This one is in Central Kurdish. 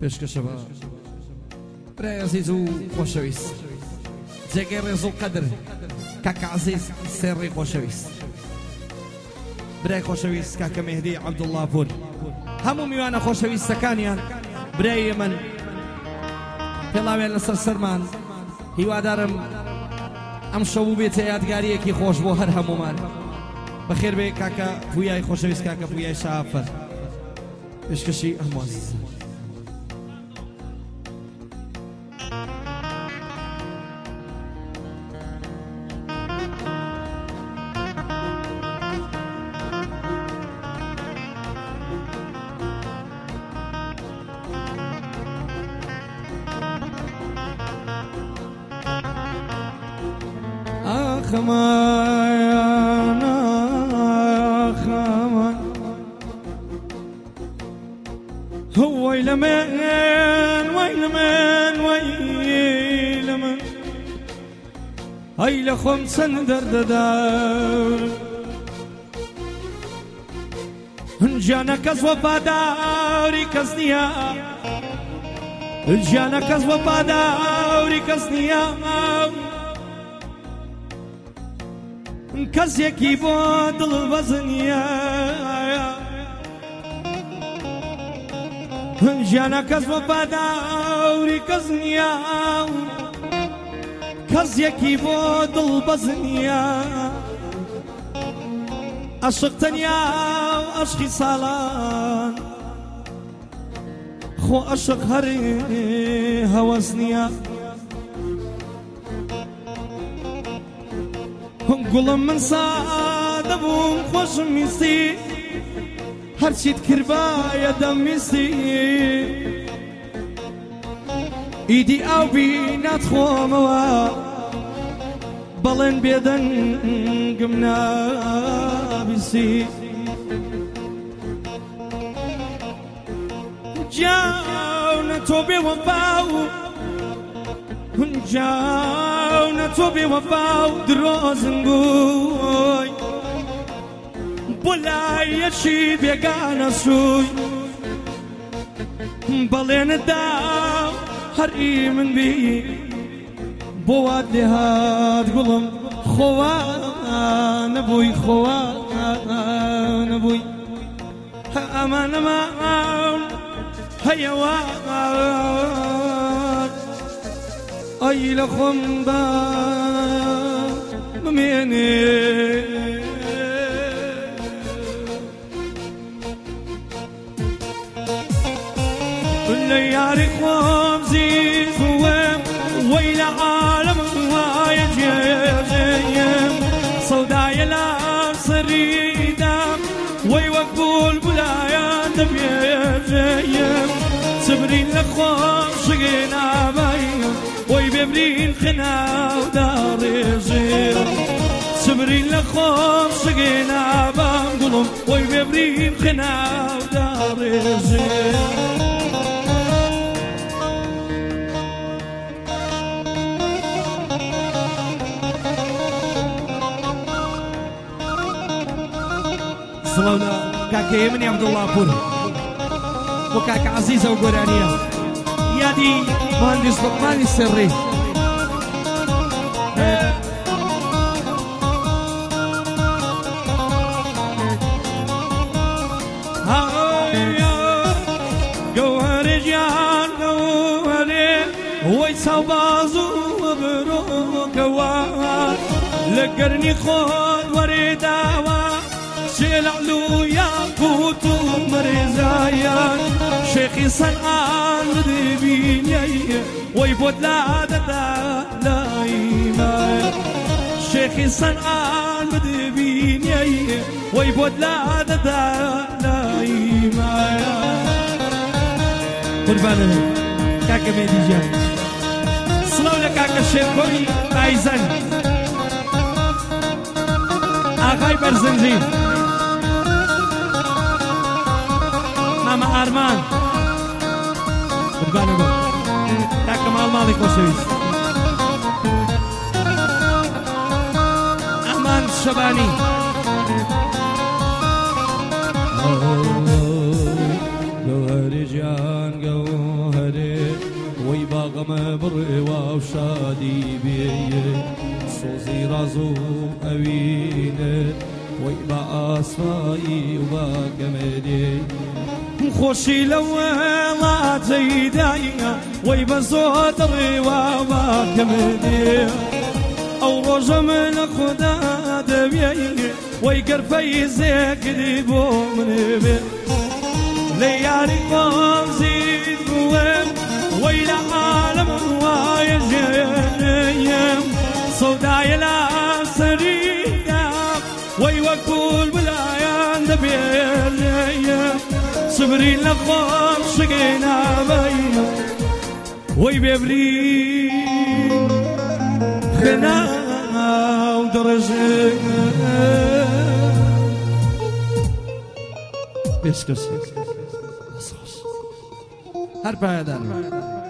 پێشکەشەوە برای عزیز و خۆشەویست جێگەی ڕێز و قەدر کاکە عزیز سێڕی خۆشەویست برای خۆشەویست کاکە مهدی عەبدوڵڵا پور هەموو میوانە خۆشەویستەکانیان برای من پێڵاوێن لەسەر سەرمان هیوادارم ئەم شەو بێتە یادگاریەکی خۆش بۆ هەر هەمومان بەخێر بێ کاکە پویای خۆشەویست کاکە پویای شافەر پێشکەشی هەموو عزیزان خمان خمان هو ويلمن ويلمن ويلمن هاي لخمس درددار جانا كز وفاداري كزنيا جانا كز وفاداري كزنيا کەسێکی بۆ دڵبەزنیە ژیانە کەس وەفاداری کەس نییە کەسێکی بۆ دڵبەزنیە عەشق تەنیا عەشقی ساڵان خۆ عەشق هەر هەوەس نییە گوڵم من سادە بووم خۆشم میستی هەرچیت کردبایە دەمویستی ئیدی ئاو بینات خۆمەوە بەڵێن بێدەنگم نابیستی جاونە تۆ بێوەفاو جاونە تۆ بێوەفاو درۆزم بووی بۆ لایەکی بێگانە سووی بەڵێنەدا هەری من بی بۆ وات لێ هات گوڵم خۆوا نەبووی خۆوا نەبووی ئەمانەمان هەیەوە ئەی لە خۆم بە بمێنێ لە یاری خۆم زیزوم وەی لە عالەم وایە جێژەیم سەودایە لە سەریدام وەی وەک بولبولایان دەبێژەیم سبرین لە خۆم شگێ نابەیم وەی ببرین خناو داڕێژێم سبرین لە خۆم شگێ نابەم گوڵم وەی ببرین خناو داڕێژێم سڵاودا کاکەیە منی عەبدوڵڵا پور بۆ کاکە عەزیزە و گۆرانیە یادی مهندس لوقمانی سێڕی گەوهەرێ ژیان گەوهەرێ وەی چاوباز و بڕۆکەوە لە گەرنی خۆت وەرێ داوە شێلەعل و یاقوت و مەرێزایان شێخی سەنعان بدبینیە وەی بۆت لادەدا لایمان شێخی سەنعان بدبینیە وەی بۆت لادەدا لایمان قوربانە کاکە مێدی جان سڵاو لە کاکە شێرکۆی ئایزەن ئاغای بەرزنجی مامە ئارمان قوربانە بۆ کاکە ماڵی خۆشەویست ئەمان شەبانی گەوهەری جان گەوهەری كمدي خوشي لو ما تيداينا ويبزوت الريوابا كمدي او رجا من خدا دبيين ويقرفي زيك ديبو من بي ليالي قوزي ذوهم ويلا عالم وايجيم صوداي لا سريدا ويوكل بلايان دبيين صبري لقوم شقينا بينا ويبيبري خنا ودرجة بسكس هر پایدار